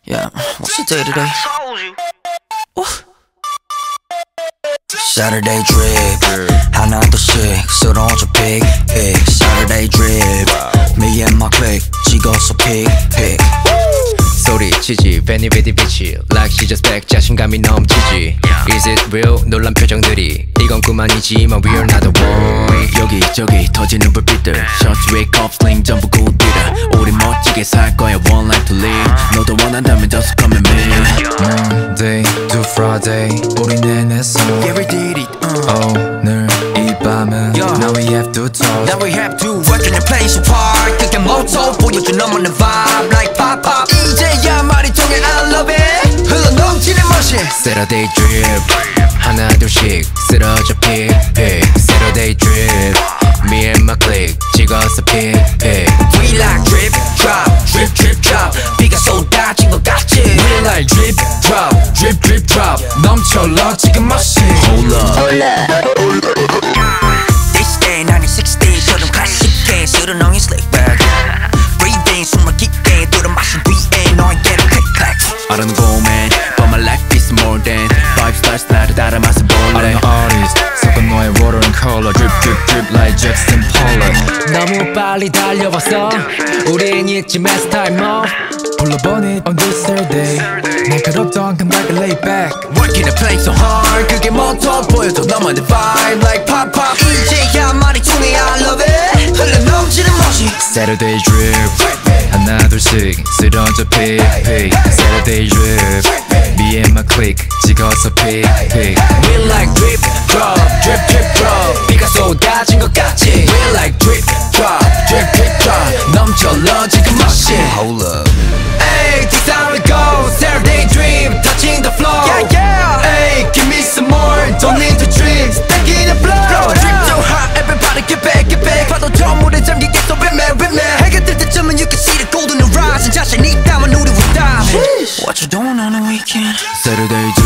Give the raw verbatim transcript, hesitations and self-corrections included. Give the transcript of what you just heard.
Yeah, what's the day today? Saturday drip 하나둘씩 쓰러져 pick pick Saturday drip Me and my clique 찍어서 pick pick 소리치지 베니 베디 비치 Like she just back 자신감이 넘치지 Is it real? 놀란 표정들이 이건 꿈아니지만 we are not the one 여기저기 터지는 불빛들 Shots wake up sling 전부 굿들아 우리 멋지게 살 거야 one life to live 너도 원한다면 just come and me Monday to Friday 우리는 했어 Yeah we did it uh. 오늘 이 밤은 Yeah. Now we have to talk Now we have to work in a place apart 그게 모토 보여줘 너만의 vibe Like pop pop 이제야 말이 통해 I love it 흘러넘치는 멋이 Saturday drip 하나둘씩 쓰러져 pick pick Saturday drip Me and my clique 찍어서 pick pick We like drip drop drip drip drop 비가 쏟아진 것 같지 We like drip drop drip drip drop 넘쳐러 지금 멋이 Hold up This day nineteen sixties 처럼 클래식해 쓰러렁이 slick back Breathing 숨을 깊게 들어 마신 뒤에 너에게로 click clack I don't go man But my life is more than Five stars 나를 따라 맛을 볼래 I'm an artist 섞은 너의 water and color Drip drip drip like Jackson Pollock 너무 빨리 달려왔어 우린 이쯤에서 time off 불러보니 on this Saturday 날카롭던 감각을 lay back Working the place so hard 그게 모토 보여줘 너만의 vibe Like pop pop 이제야 말이 통해 I love it 흘러넘치는 멋이 Saturday drip 하나둘씩 쓰러져 pick pick Saturday drip Me and my clique 찍어서 pick pick We like drip drop drip drip drop 비가 쏟아진 것 같지 We like drip drop drip drip drop 넘쳐러 지금 멋이 Hold up Hey this how it goes Saturday drip touching the floor Yeah yeah Hey give me some more Don't need to drink Stacking the flow Flow drip so hot Everybody get back get back 파도 저 물에 잠기게 또 ritman ritman 해가 뜰 때쯤은 you can see the golden horizon 자신이 있다면 우리 with diamond What you doing on the weekend? Saturday